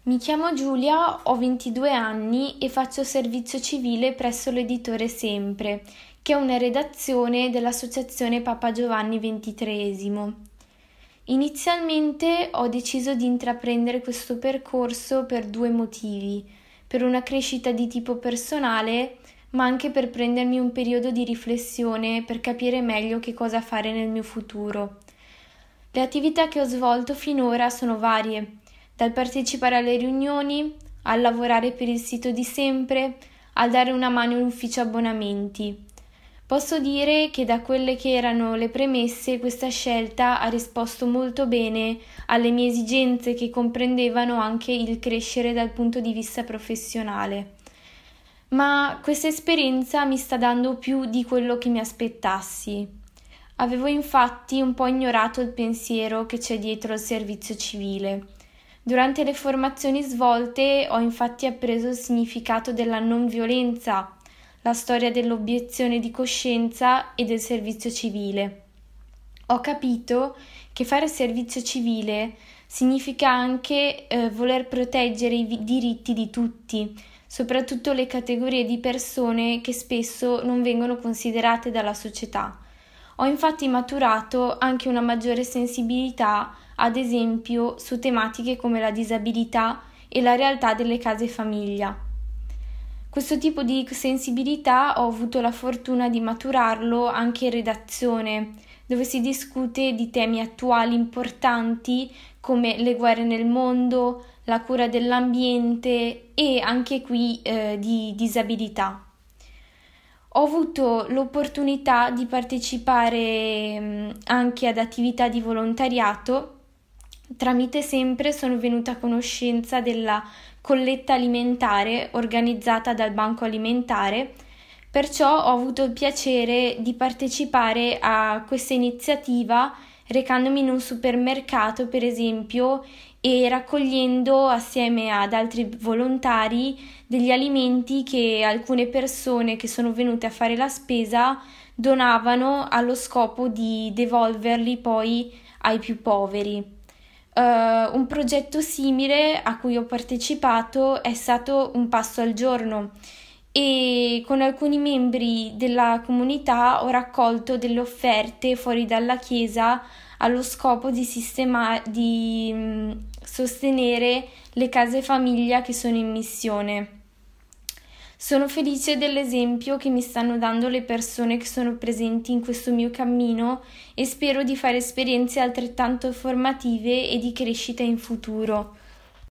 Mi chiamo Giulia, ho 22 anni e faccio servizio civile presso l'editore Sempre, che è una redazione dell'Associazione Papa Giovanni XXIII. Inizialmente ho deciso di intraprendere questo percorso per due motivi: per una crescita di tipo personale, ma anche per prendermi un periodo di riflessione per capire meglio che cosa fare nel mio futuro. Le attività che ho svolto finora sono varie, dal partecipare alle riunioni, al lavorare per il sito di Sempre, al dare una mano in ufficio abbonamenti. Posso dire che da quelle che erano le premesse questa scelta ha risposto molto bene alle mie esigenze, che comprendevano anche il crescere dal punto di vista professionale. Ma questa esperienza mi sta dando più di quello che mi aspettassi. Avevo infatti un po' ignorato il pensiero che c'è dietro al servizio civile. Durante le formazioni svolte ho infatti appreso il significato della non violenza, la storia dell'obiezione di coscienza e del servizio civile. Ho capito che fare servizio civile significa anche voler proteggere i diritti di tutti, soprattutto le categorie di persone che spesso non vengono considerate dalla società. Ho infatti maturato anche una maggiore sensibilità, ad esempio, su tematiche come la disabilità e la realtà delle case famiglia. Questo tipo di sensibilità ho avuto la fortuna di maturarlo anche in redazione, dove si discute di temi attuali importanti come le guerre nel mondo, la cura dell'ambiente e anche qui di disabilità. Ho avuto l'opportunità di partecipare anche ad attività di volontariato. Tramite Sempre sono venuta a conoscenza della colletta alimentare organizzata dal Banco Alimentare, perciò ho avuto il piacere di partecipare a questa iniziativa recandomi in un supermercato, per esempio, e raccogliendo assieme ad altri volontari degli alimenti che alcune persone che sono venute a fare la spesa donavano allo scopo di devolverli poi ai più poveri. Un progetto simile a cui ho partecipato è stato Un pasto al giorno, e con alcuni membri della comunità ho raccolto delle offerte fuori dalla chiesa allo scopo di sostenere le case famiglia che sono in missione. Sono felice dell'esempio che mi stanno dando le persone che sono presenti in questo mio cammino e spero di fare esperienze altrettanto formative e di crescita in futuro.